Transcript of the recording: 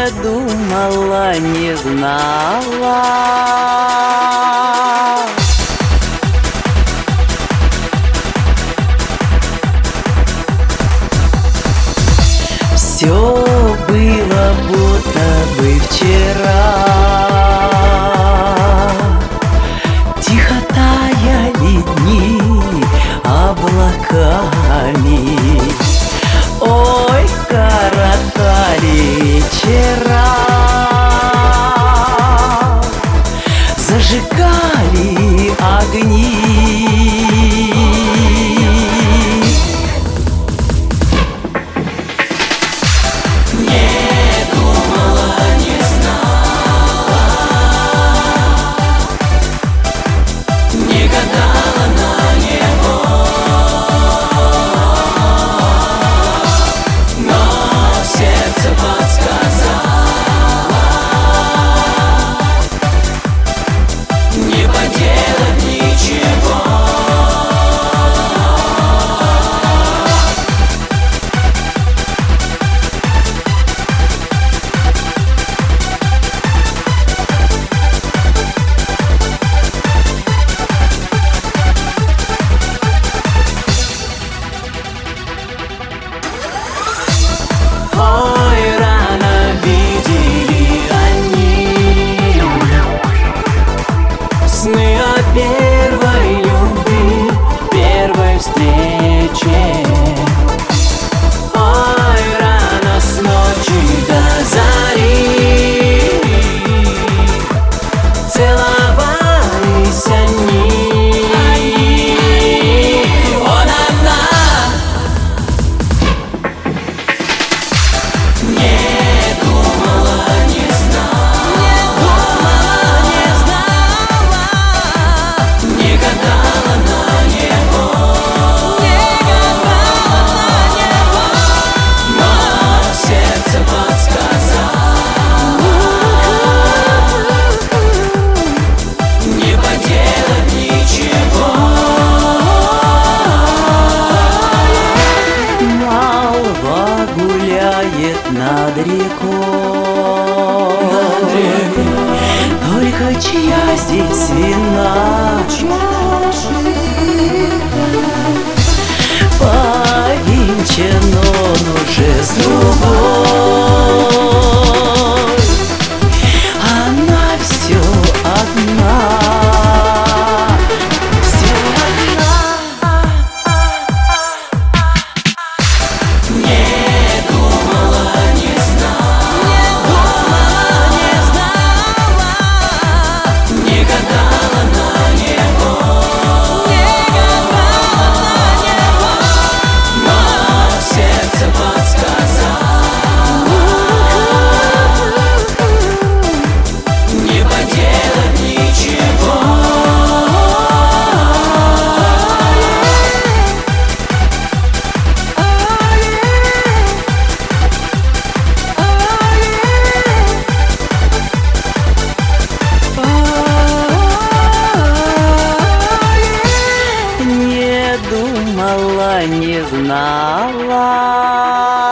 не думала, не знала. Все было будто бы вчера. Тихо таяли дни облаками. Ой, коротали вечера. Зажигали огни. Ой, рано видели они сны о первой любви, первой встрече. Ой, рано с ночи до зари целовались они. Он одна. Гуляет над рекой, только чья здесь вина? Повенчан он уже с другой, она все одна. Не думала, не знала.